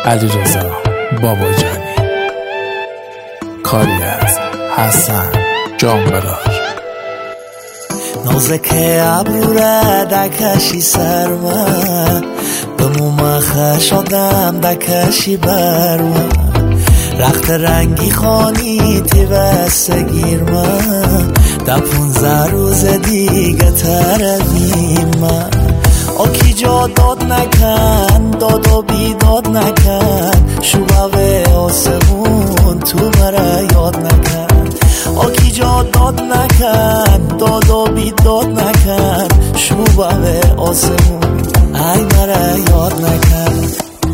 علیرضا باباجانی، کاری از حسن جانبلاش. نازک ابرو دکشی سر من، به مومخ شدم دکشی بر من، رخت رنگی خانی تیوست گیر من، ده 15 روز دیگه ترویم من. آکی جا داد نکن، داد و بیداد نکن، شوبه آسمون تو مرا یاد نکن. آکی جا داد نکن، داد و بیداد نکن، شوبه آسمون ای مرا یاد نکن.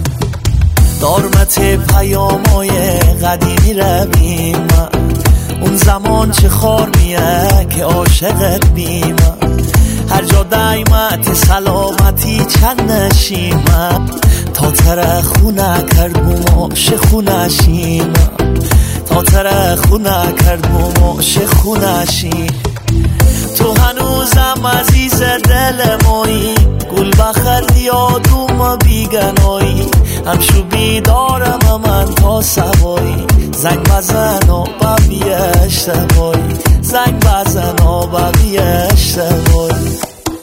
دارمت پیامای قدیمی رویم من، اون زمان چه خار میه که عاشقت بیم. هر جا دایمت سلامتی چند نشیم، تا تره خونه کرد گماش خونه شیم، تا تره خونه کرد گماش خونه شیم. تو هنوزم عزیز دل مایی، گل بخل یادوم بیگنایی، همشو بیدارم من تا سوایی، زنگ بزن و ببی اشتبایی، زنگ بزن و ببی اشتبایی.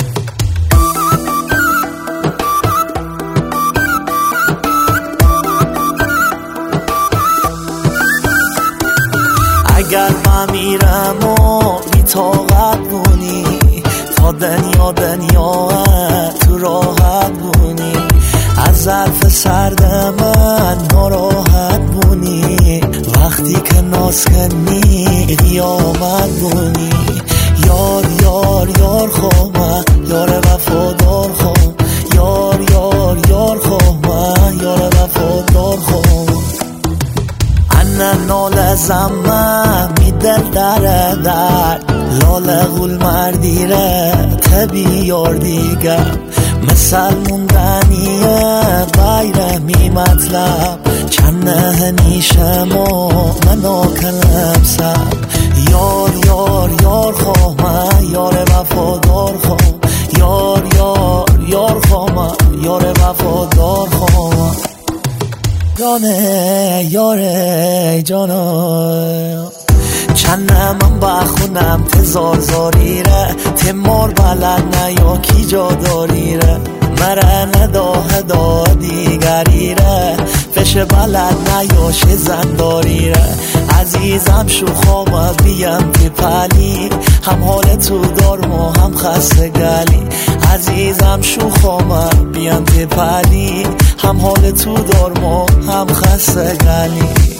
اگر من میرم و بی‌طاقت بونی، تا دنیا تو راحت بونی، از ظرف سرد من ناراحت بونی، وقتی که ناز کنی قیامت بونی. یار یار یار خواه، یار وفادار خواه، یار یار یار خواه، یار وفادار خواه. انا نال زمه می دل در لال غول مردیره تبی یار دیگه، مثل موندنیه بیرمی مطلب، چند نیشم و منو کلم سب. یار یار یار خواه، یار وفادار خواه، یار یار یار خواه، یار وفادار خواه. جانه یاره جانا چند من بخونم تزار زاری ره، تمار بلد نه یا کی جا داری ره، مره نداه دا دیگری ره، فش بلد نه یا شه زنداری ره. عزیزم شو خواب بیم تی پلی، هم حال تو دارم و هم خسته گلی. عزیزم شو خواب بیم تی پلی، هم حال تو دارم و هم خسته گلی.